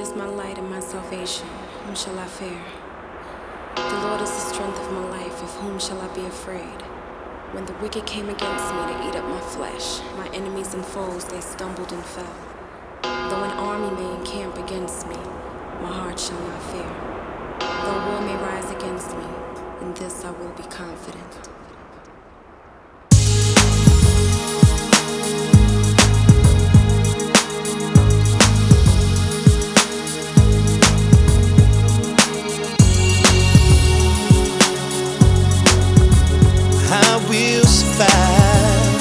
is my light and my salvation. Whom shall I fear? The Lord is the strength of my life. Of whom shall I be afraid? When the wicked came against me to eat up my flesh, my enemies and foes, they stumbled and fell. Though an army may encamp against me, my heart shall not fear. Though war may rise against me, in this I will be confident. I will survive.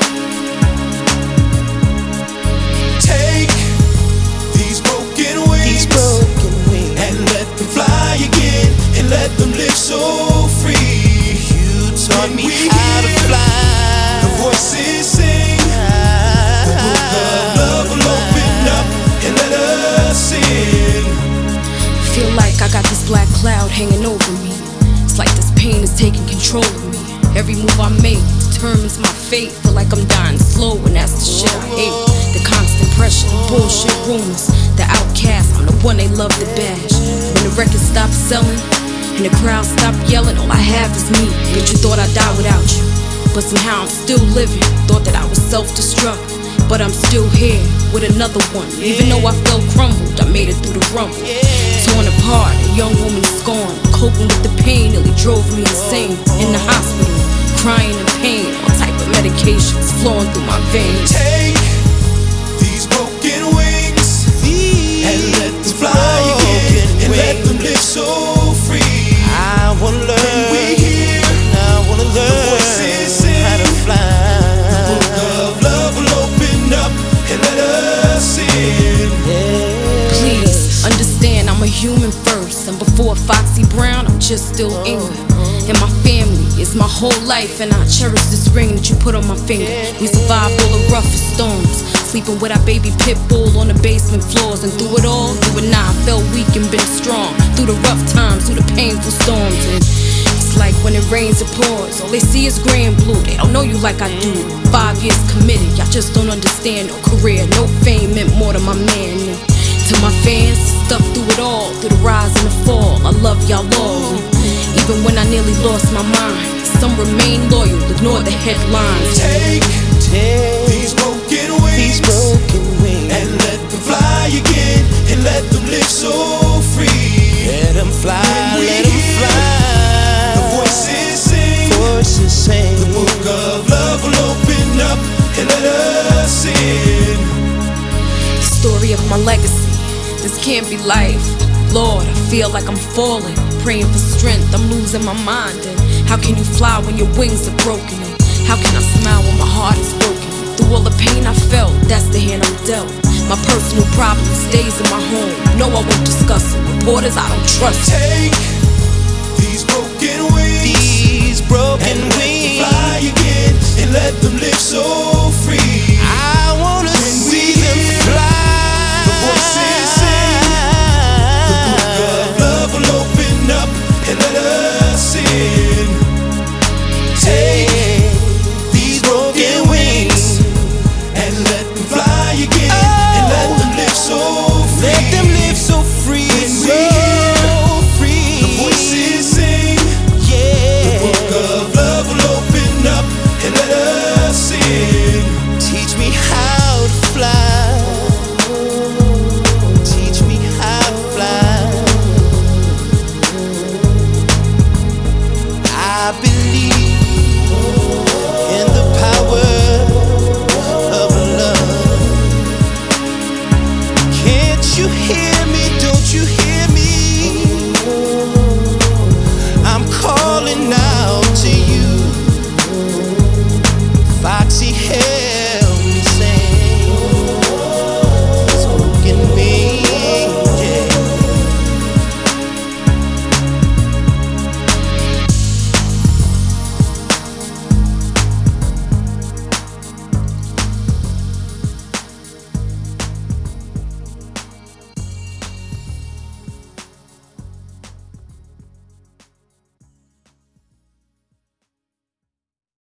Take these broken wings, and let them fly again, and let them live so free. You taught me how to fly. The voices sing. The book of love will open up and let us in. Feel like I got this black cloud hanging over me. It's like this pain is taking control of me. Every move I make determines my fate. Feel like I'm dying slow, and that's the shit I hate. The constant pressure, the bullshit rumors, the outcast, I'm the one they love to bash. When the record stops selling and the crowd stop yelling, all I have is me. But you thought I'd die without you, but somehow I'm still living. Thought that I was self-destruct, but I'm still here with another one. Even though I felt crumbled, I made it through the rumble. Torn apart, a young woman scorned. Coping with the pain nearly drove me insane. In the hospital, crying in pain, all type of medications flowing through my veins. Take these broken wings, and let them fly again, and let them live so free. I wanna learn. When we hear, I wanna learn the voices sing, how to fly. The book of love will open up and let us in. Please understand, I'm a human first, and before Foxy Brown, I'm just still England. And my family is my whole life, and I cherish this ring that you put on my finger. We survived all the roughest storms, sleeping with our baby pit bull on the basement floors. And through it all, you and I felt weak and been strong. Through the rough times, through the painful storms. And it's like when it rains, it pours. All they see is gray and blue, they don't know you like I do. 5 years committed, y'all just don't understand. No career, no fame meant more to my man. And to my fans, stuck through it all, through the rise and the fall, I love y'all all. Even when I nearly lost my mind, some remain loyal, ignore the headlines. Take these broken wings, and let them fly again, and let them live so free. Let them fly, let them fly. The voices sing, the book of love will open up and let us in. Story of my legacy, this can't be life. Lord, I feel like I'm falling, praying for strength, I'm losing my mind. And how can you fly when your wings are broken? And how can I smile when my heart is broken? Through all the pain I felt, that's the hand I'm dealt. My personal problem stays in my home. No, I won't discuss it. Reporters I don't trust. Take these broken wings, and let them fly again, and let them live so free.